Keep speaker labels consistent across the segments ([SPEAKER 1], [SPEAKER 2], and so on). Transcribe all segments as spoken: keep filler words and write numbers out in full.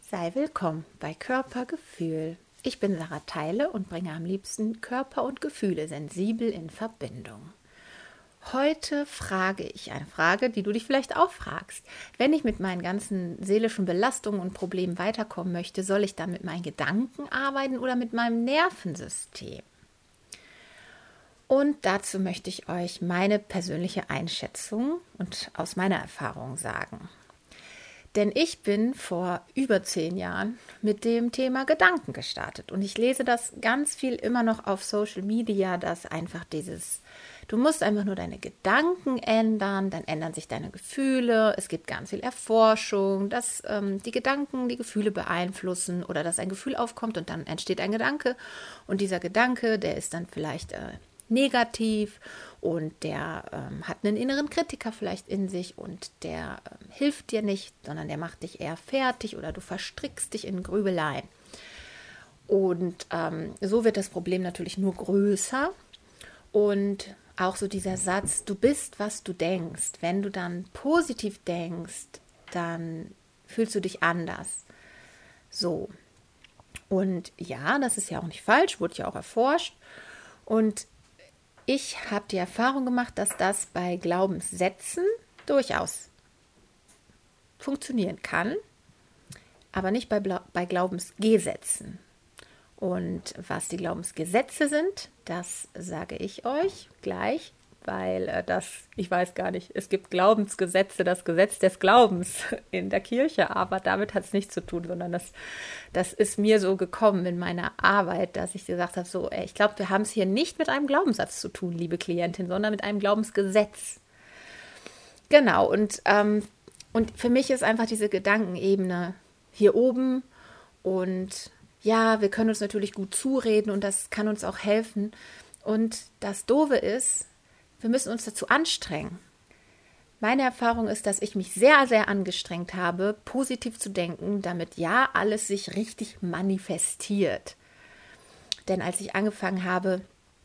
[SPEAKER 1] Sei willkommen bei Körpergefühl. Ich bin Sarah Theile und bringe am liebsten Körper und Gefühle sensibel in Verbindung. Heute frage ich eine Frage, die du dich vielleicht auch fragst. Wenn ich mit meinen ganzen seelischen Belastungen und Problemen weiterkommen möchte, soll ich dann mit meinen Gedanken arbeiten oder mit meinem Nervensystem? Und dazu möchte ich euch meine persönliche Einschätzung und aus meiner Erfahrung sagen. Denn ich bin vor über zehn Jahren mit dem Thema Gedanken gestartet. Und ich lese das ganz viel immer noch auf Social Media, dass einfach dieses, du musst einfach nur deine Gedanken ändern, dann ändern sich deine Gefühle. Es gibt ganz viel Erforschung, dass ähm, die Gedanken die Gefühle beeinflussen oder dass ein Gefühl aufkommt und dann entsteht ein Gedanke. Und dieser Gedanke, der ist dann vielleicht äh, negativ und der ähm, hat einen inneren Kritiker vielleicht in sich und der ähm, hilft dir nicht, sondern der macht dich eher fertig oder du verstrickst dich in Grübeleien. Und ähm, so wird das Problem natürlich nur größer und auch so dieser Satz, du bist, was du denkst. Wenn du dann positiv denkst, dann fühlst du dich anders. So. Und ja, das ist ja auch nicht falsch, wurde ja auch erforscht. Und ich habe die Erfahrung gemacht, dass das bei Glaubenssätzen durchaus funktionieren kann, aber nicht bei, bei Glaubensgesetzen. Und was die Glaubensgesetze sind, das sage ich euch gleich, weil äh, das, ich weiß gar nicht, es gibt Glaubensgesetze, das Gesetz des Glaubens in der Kirche, aber damit hat es nichts zu tun, sondern das, das ist mir so gekommen in meiner Arbeit, dass ich gesagt habe, so, ey, ich glaube, wir haben es hier nicht mit einem Glaubenssatz zu tun, liebe Klientin, sondern mit einem Glaubensgesetz. Genau, und, ähm, und für mich ist einfach diese Gedankenebene hier oben und ja, wir können uns natürlich gut zureden und das kann uns auch helfen. Und das Doofe ist, wir müssen uns dazu anstrengen. Meine Erfahrung ist, dass ich mich sehr, sehr angestrengt habe, positiv zu denken, damit ja alles sich richtig manifestiert. Denn als ich angefangen habe,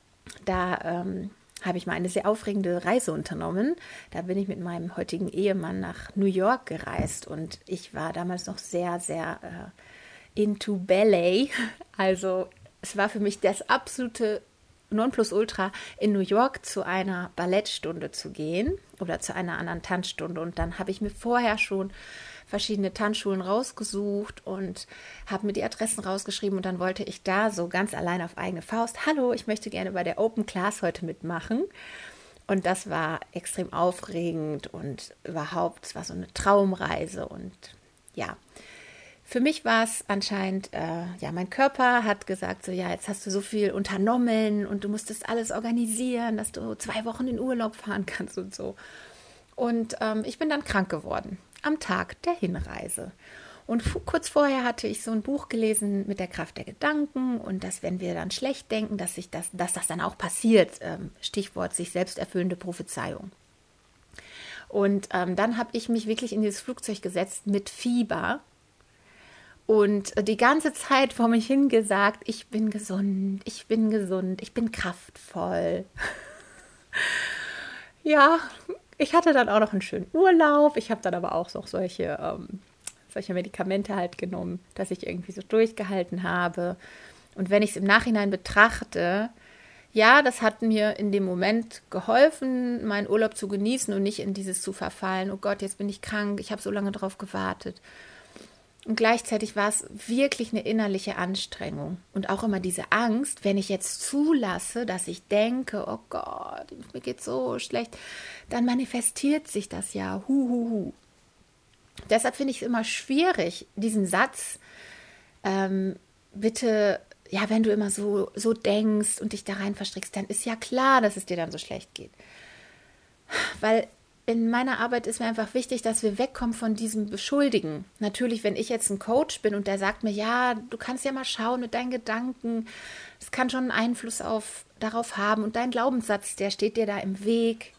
[SPEAKER 1] da ähm, habe ich mal eine sehr aufregende Reise unternommen. Da bin ich mit meinem heutigen Ehemann nach New York gereist und ich war damals noch sehr, sehr äh, into Ballet. Also es war für mich das absolute Nonplusultra, in New York zu einer Ballettstunde zu gehen oder zu einer anderen Tanzstunde. Und dann habe ich mir vorher schon verschiedene Tanzschulen rausgesucht und habe mir die Adressen rausgeschrieben. Und dann wollte ich da so ganz allein auf eigene Faust, hallo, ich möchte gerne bei der Open Class heute mitmachen. Und das war extrem aufregend und überhaupt, es war so eine Traumreise. Und ja, für mich war es anscheinend, äh, ja, mein Körper hat gesagt, so ja, jetzt hast du so viel unternommen und du musst das alles organisieren, dass du zwei Wochen in Urlaub fahren kannst und so. Und ähm, ich bin dann krank geworden am Tag der Hinreise. Und f- kurz vorher hatte ich so ein Buch gelesen mit der Kraft der Gedanken und dass, wenn wir dann schlecht denken, dass, sich das, dass das dann auch passiert. Ähm, Stichwort sich selbst erfüllende Prophezeiung. Und ähm, dann habe ich mich wirklich in dieses Flugzeug gesetzt mit Fieber. Und die ganze Zeit vor mich hingesagt, ich bin gesund, ich bin gesund, ich bin kraftvoll. Ja, ich hatte dann auch noch einen schönen Urlaub. Ich habe dann aber auch noch solche, ähm, solche Medikamente halt genommen, dass ich irgendwie so durchgehalten habe. Und wenn ich es im Nachhinein betrachte, ja, das hat mir in dem Moment geholfen, meinen Urlaub zu genießen und nicht in dieses zu verfallen. Oh Gott, jetzt bin ich krank, ich habe so lange drauf gewartet. Und gleichzeitig war es wirklich eine innerliche Anstrengung. Und auch immer diese Angst, wenn ich jetzt zulasse, dass ich denke, oh Gott, mir geht so schlecht, dann manifestiert sich das ja. Hu, hu, hu. Deshalb finde ich es immer schwierig, diesen Satz, ähm, bitte, ja, wenn du immer so, so denkst und dich da rein verstrickst, dann ist ja klar, dass es dir dann so schlecht geht. Weil in meiner Arbeit ist mir einfach wichtig, dass wir wegkommen von diesem Beschuldigen. Natürlich, wenn ich jetzt ein Coach bin und der sagt mir, ja, du kannst ja mal schauen mit deinen Gedanken, es kann schon einen Einfluss auf, darauf haben und dein Glaubenssatz, der steht dir da im Weg.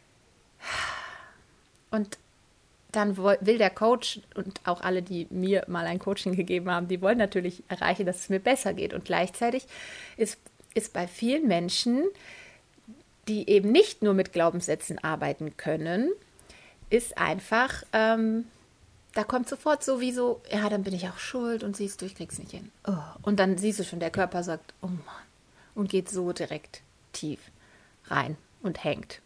[SPEAKER 1] Und dann will der Coach und auch alle, die mir mal ein Coaching gegeben haben, die wollen natürlich erreichen, dass es mir besser geht. Und gleichzeitig ist, ist bei vielen Menschen, die eben nicht nur mit Glaubenssätzen arbeiten können, ist einfach, ähm, da kommt sofort sowieso, ja, dann bin ich auch schuld und siehst du, ich krieg's nicht hin. Oh. Und dann siehst du schon, der Körper sagt, oh Mann, und geht so direkt tief rein und hängt.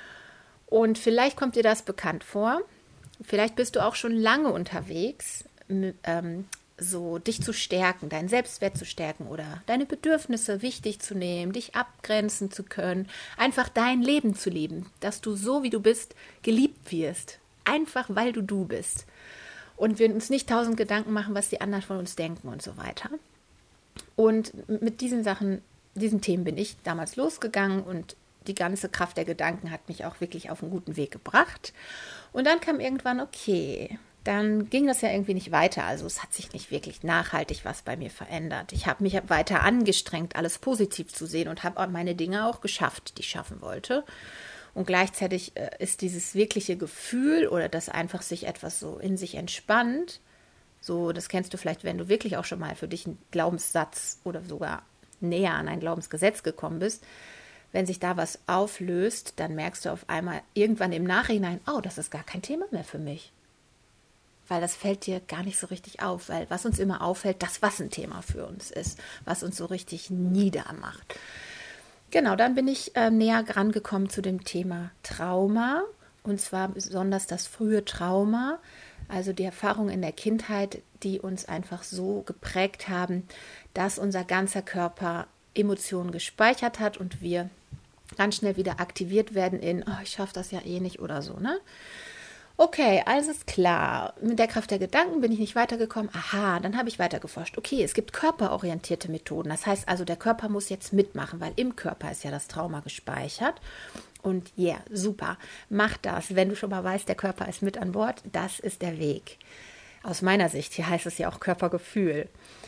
[SPEAKER 1] Und vielleicht kommt dir das bekannt vor. Vielleicht bist du auch schon lange unterwegs, ähm, so dich zu stärken, deinen Selbstwert zu stärken oder deine Bedürfnisse wichtig zu nehmen, dich abgrenzen zu können, einfach dein Leben zu leben, dass du so, wie du bist, geliebt wirst. Einfach, weil du du bist. Und wir uns nicht tausend Gedanken machen, was die anderen von uns denken und so weiter. Und mit diesen Sachen, diesen Themen bin ich damals losgegangen und die ganze Kraft der Gedanken hat mich auch wirklich auf einen guten Weg gebracht. Und dann kam irgendwann, okay, dann ging das ja irgendwie nicht weiter. Also es hat sich nicht wirklich nachhaltig was bei mir verändert. Ich habe mich weiter angestrengt, alles positiv zu sehen und habe meine Dinge auch geschafft, die ich schaffen wollte. Und gleichzeitig ist dieses wirkliche Gefühl oder dass einfach sich etwas so in sich entspannt, so, das kennst du vielleicht, wenn du wirklich auch schon mal für dich einen Glaubenssatz oder sogar näher an ein Glaubensgesetz gekommen bist. Wenn sich da was auflöst, dann merkst du auf einmal irgendwann im Nachhinein, oh, das ist gar kein Thema mehr für mich. Weil das fällt dir gar nicht so richtig auf, weil was uns immer auffällt, das, was ein Thema für uns ist, was uns so richtig niedermacht. Genau, dann bin ich äh, näher rangekommen zu dem Thema Trauma, und zwar besonders das frühe Trauma, also die Erfahrungen in der Kindheit, die uns einfach so geprägt haben, dass unser ganzer Körper Emotionen gespeichert hat und wir ganz schnell wieder aktiviert werden in, oh, ich schaffe das ja eh nicht oder so, ne? Okay, alles klar. Mit der Kraft der Gedanken bin ich nicht weitergekommen. Aha, dann habe ich weitergeforscht. Okay, es gibt körperorientierte Methoden. Das heißt also, der Körper muss jetzt mitmachen, weil im Körper ist ja das Trauma gespeichert. Und ja, yeah, super, mach das. Wenn du schon mal weißt, der Körper ist mit an Bord, das ist der Weg. Aus meiner Sicht, hier heißt es ja auch Körpergefühl.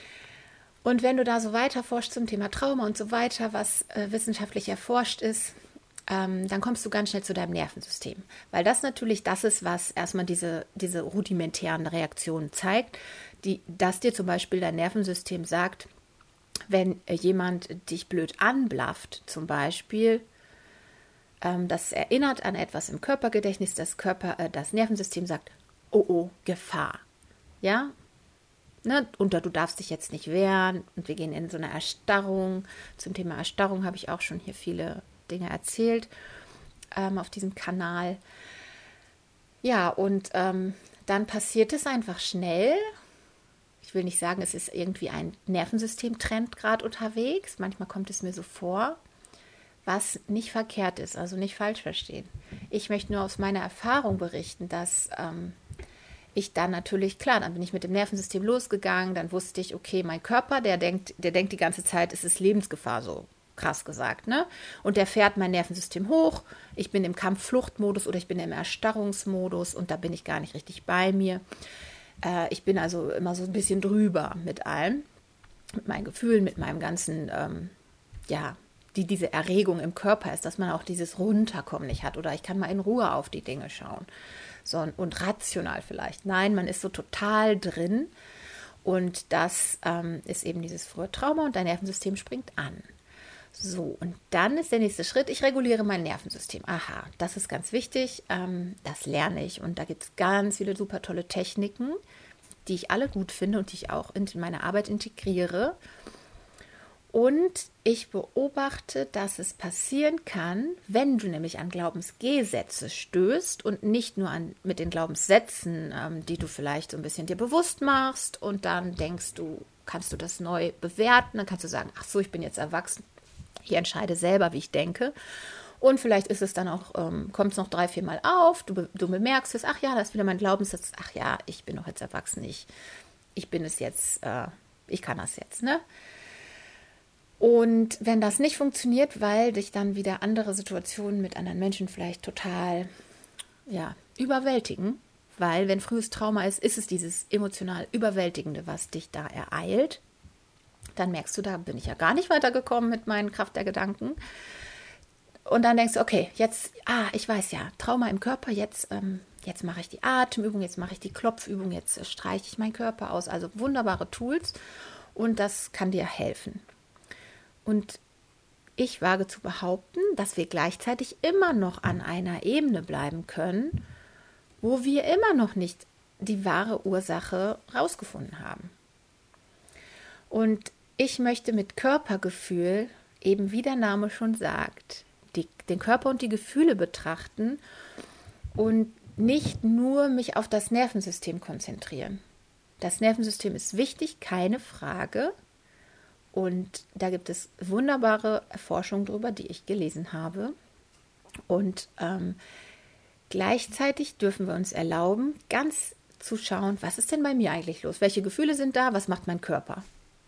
[SPEAKER 1] Und wenn du da so weiter forschst zum Thema Trauma und so weiter, was äh, wissenschaftlich erforscht ist, ähm, dann kommst du ganz schnell zu deinem Nervensystem. Weil das natürlich das ist, was erstmal diese, diese rudimentären Reaktionen zeigt, die, dass dir zum Beispiel dein Nervensystem sagt, wenn äh, jemand dich blöd anblafft, zum Beispiel, ähm, das erinnert an etwas im Körpergedächtnis, das, Körper, äh, das Nervensystem sagt, oh oh, Gefahr. Ja, Ne, und du darfst dich jetzt nicht wehren und wir gehen in so eine Erstarrung. Zum Thema Erstarrung habe ich auch schon hier viele Dinge erzählt ähm, auf diesem Kanal. Ja, und ähm, dann passiert es einfach schnell. Ich will nicht sagen, es ist irgendwie ein Nervensystemtrend gerade unterwegs. Manchmal kommt es mir so vor, was nicht verkehrt ist, also nicht falsch verstehen. Ich möchte nur aus meiner Erfahrung berichten, dass ähm, ich dann natürlich, klar, dann bin ich mit dem Nervensystem losgegangen, dann wusste ich, okay, mein Körper, der denkt, der denkt die ganze Zeit, es ist Lebensgefahr, so krass gesagt, ne? Und der fährt mein Nervensystem hoch, ich bin im Kampf-Flucht-Modus oder ich bin im Erstarrungsmodus und da bin ich gar nicht richtig bei mir. Äh, ich bin also immer so ein bisschen drüber mit allem, mit meinen Gefühlen, mit meinem ganzen, ähm, ja, die diese Erregung im Körper ist, dass man auch dieses Runterkommen nicht hat oder ich kann mal in Ruhe auf die Dinge schauen. So, und rational vielleicht. Nein, man ist so total drin und das ähm, ist eben dieses frühe Trauma und dein Nervensystem springt an. So, und dann ist der nächste Schritt, ich reguliere mein Nervensystem. Aha, das ist ganz wichtig, ähm, das lerne ich und da gibt es ganz viele super tolle Techniken, die ich alle gut finde und die ich auch in meine Arbeit integriere. Und ich beobachte, dass es passieren kann, wenn du nämlich an Glaubensgesetze stößt und nicht nur an, mit den Glaubenssätzen, ähm, die du vielleicht so ein bisschen dir bewusst machst und dann denkst du, kannst du das neu bewerten, dann kannst du sagen, ach so, ich bin jetzt erwachsen, ich entscheide selber, wie ich denke. Und vielleicht ist es dann auch, ähm, kommt es noch drei, vier Mal auf, du, be- du bemerkst es, ach ja, das ist wieder mein Glaubenssatz, ach ja, ich bin doch jetzt erwachsen, ich, ich bin es jetzt, äh, ich kann das jetzt, ne? Und wenn das nicht funktioniert, weil dich dann wieder andere Situationen mit anderen Menschen vielleicht total ja, überwältigen, weil wenn frühes Trauma ist, ist es dieses emotional Überwältigende, was dich da ereilt, dann merkst du, da bin ich ja gar nicht weitergekommen mit meinen Kraft der Gedanken. Und dann denkst du, okay, jetzt, ah, ich weiß ja, Trauma im Körper, jetzt, ähm, jetzt mache ich die Atemübung, jetzt mache ich die Klopfübung, jetzt äh, streiche ich meinen Körper aus. Also wunderbare Tools und das kann dir helfen. Und ich wage zu behaupten, dass wir gleichzeitig immer noch an einer Ebene bleiben können, wo wir immer noch nicht die wahre Ursache rausgefunden haben. Und ich möchte mit Körpergefühl, eben wie der Name schon sagt, die, den Körper und die Gefühle betrachten und nicht nur mich auf das Nervensystem konzentrieren. Das Nervensystem ist wichtig, keine Frage. Und da gibt es wunderbare Forschung drüber, die ich gelesen habe. Und ähm, gleichzeitig dürfen wir uns erlauben, ganz zu schauen, was ist denn bei mir eigentlich los? Welche Gefühle sind da? Was macht mein Körper?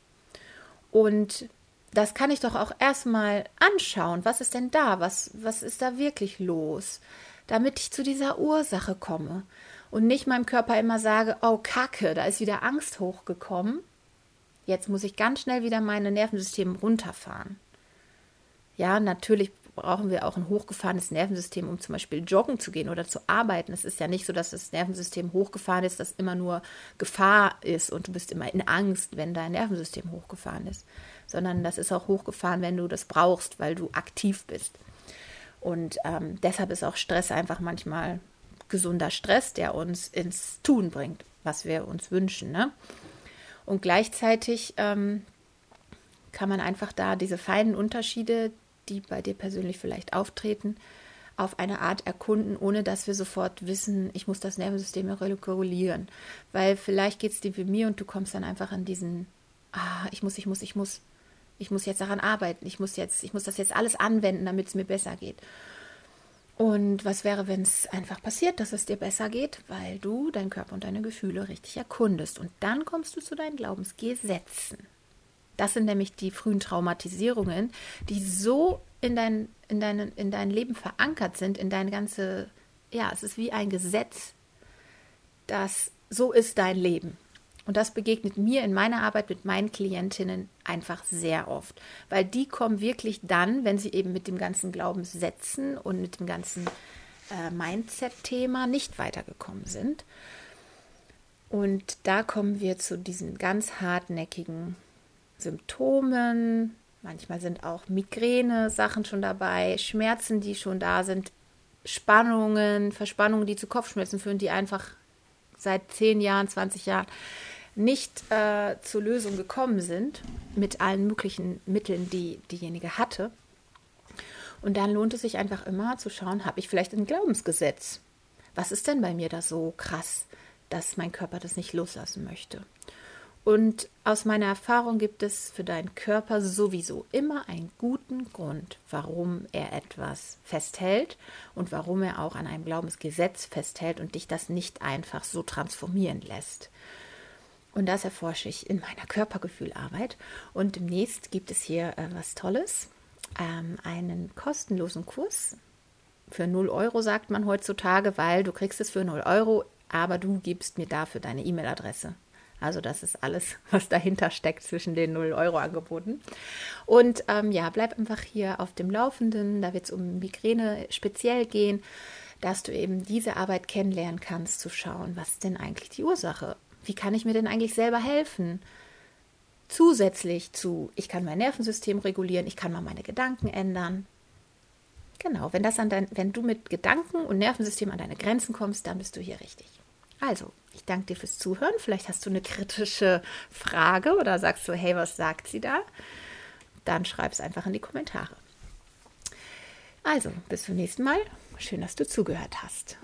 [SPEAKER 1] Und das kann ich doch auch erstmal anschauen. Was ist denn da? Was, was ist da wirklich los? Damit ich zu dieser Ursache komme und nicht meinem Körper immer sage, oh Kacke, da ist wieder Angst hochgekommen. Jetzt muss ich ganz schnell wieder meine Nervensysteme runterfahren. Ja, natürlich brauchen wir auch ein hochgefahrenes Nervensystem, um zum Beispiel joggen zu gehen oder zu arbeiten. Es ist ja nicht so, dass das Nervensystem hochgefahren ist, dass immer nur Gefahr ist und du bist immer in Angst, wenn dein Nervensystem hochgefahren ist. Sondern das ist auch hochgefahren, wenn du das brauchst, weil du aktiv bist. Und ähm, deshalb ist auch Stress einfach manchmal gesunder Stress, der uns ins Tun bringt, was wir uns wünschen, ne? Und gleichzeitig ähm, kann man einfach da diese feinen Unterschiede, die bei dir persönlich vielleicht auftreten, auf eine Art erkunden, ohne dass wir sofort wissen, ich muss das Nervensystem regulieren. Weil vielleicht geht es dir wie mir und du kommst dann einfach an diesen, ah, ich muss, ich muss, ich muss, ich muss jetzt daran arbeiten, ich muss jetzt, ich muss das jetzt alles anwenden, damit es mir besser geht. Und was wäre, wenn es einfach passiert, dass es dir besser geht, weil du deinen Körper und deine Gefühle richtig erkundest. Und dann kommst du zu deinen Glaubensgesetzen. Das sind nämlich die frühen Traumatisierungen, die so in dein, in dein, in dein Leben verankert sind, in deine ganze, ja, es ist wie ein Gesetz, das so ist dein Leben. Und das begegnet mir in meiner Arbeit mit meinen Klientinnen einfach sehr oft, weil die kommen wirklich dann, wenn sie eben mit dem ganzen Glaubenssätzen und mit dem ganzen äh, Mindset-Thema nicht weitergekommen sind. Und da kommen wir zu diesen ganz hartnäckigen Symptomen. Manchmal sind auch Migräne-Sachen schon dabei, Schmerzen, die schon da sind, Spannungen, Verspannungen, die zu Kopfschmerzen führen, die einfach seit zehn Jahren, zwanzig Jahren nicht äh, zur Lösung gekommen sind, mit allen möglichen Mitteln, die diejenige hatte. Und dann lohnt es sich einfach immer zu schauen, habe ich vielleicht ein Glaubensgesetz? Was ist denn bei mir da so krass, dass mein Körper das nicht loslassen möchte? Und aus meiner Erfahrung gibt es für deinen Körper sowieso immer einen guten Grund, warum er etwas festhält und warum er auch an einem Glaubensgesetz festhält und dich das nicht einfach so transformieren lässt. Und das erforsche ich in meiner Körpergefühlarbeit. Und demnächst gibt es hier äh, was Tolles, ähm, einen kostenlosen Kurs für null Euro, sagt man heutzutage, weil du kriegst es für null Euro, aber du gibst mir dafür deine E-Mail-Adresse. Also das ist alles, was dahinter steckt zwischen den null Euro Angeboten. Und ähm, ja, bleib einfach hier auf dem Laufenden. Da wird es um Migräne speziell gehen, dass du eben diese Arbeit kennenlernen kannst, zu schauen, was ist denn eigentlich die Ursache? Wie kann ich mir denn eigentlich selber helfen? Zusätzlich zu, ich kann mein Nervensystem regulieren, ich kann mal meine Gedanken ändern. Genau, wenn, das an dein, wenn du mit Gedanken und Nervensystem an deine Grenzen kommst, dann bist du hier richtig. Also, ich danke dir fürs Zuhören. Vielleicht hast du eine kritische Frage oder sagst du, hey, was sagt sie da? Dann schreib es einfach in die Kommentare. Also, bis zum nächsten Mal. Schön, dass du zugehört hast.